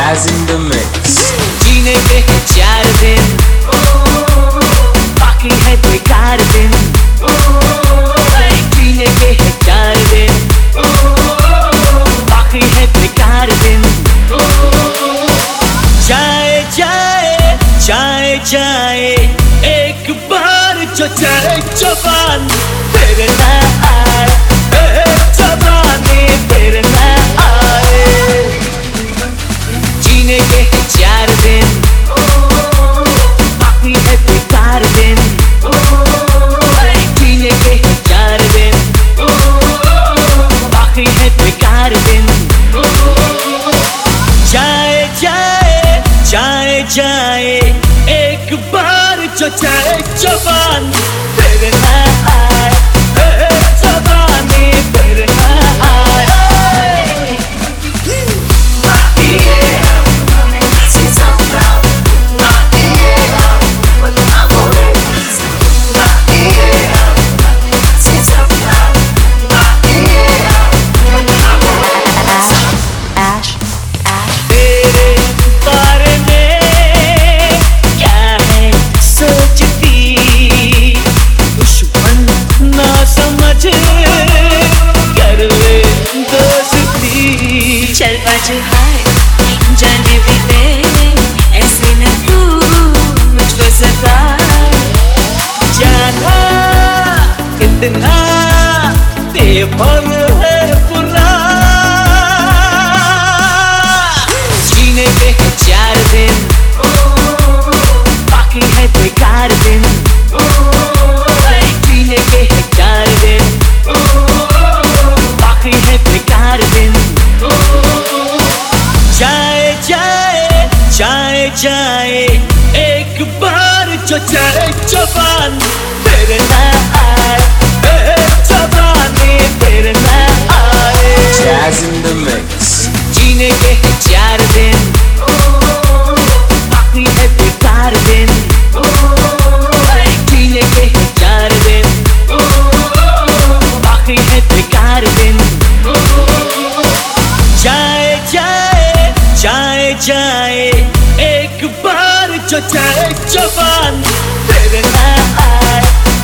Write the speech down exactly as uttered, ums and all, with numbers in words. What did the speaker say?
Jazz in the mix. जीने के हैं चार दिन, बाकी है बेकार दिन। जीने के हैं चार दिन, बाकी है बेकार दिन। जाए जाए जाए जाए एक बार जो चाहे जवान फिर ना आए, जवानी फिर ना आए। जीने के हैं चार दिन, बाकी है बेकार दिन। जीने के हैं चार दिन, बाकी है बेकार दिन। जाए जाए जाए जाए एक बार जो चाहे जवान फिर ना आए, जवानी फिर ना आए। चल बाजू हाय जाने भी दे, ऐसे न तू मुझको सता। जाना कितना बेफर है बुरा। जीने के हैं चार दिन, बाकी है बेकार दिन। जीने के हैं चार दिन, बाकी है बेकार दिन। जाए जाए जाए जाए एक बार जो चाहे जवान फिर ना आए, जवानी फिर ना आए। Jazz in the mix. जीने के हैं चार दिन, बाकी है बेकार दिन। जीने के हैं चार दिन, बाकी है बेकार दिन। जाए जाए जाए जाए एक बार जो चाहे जवान फिर ना आए,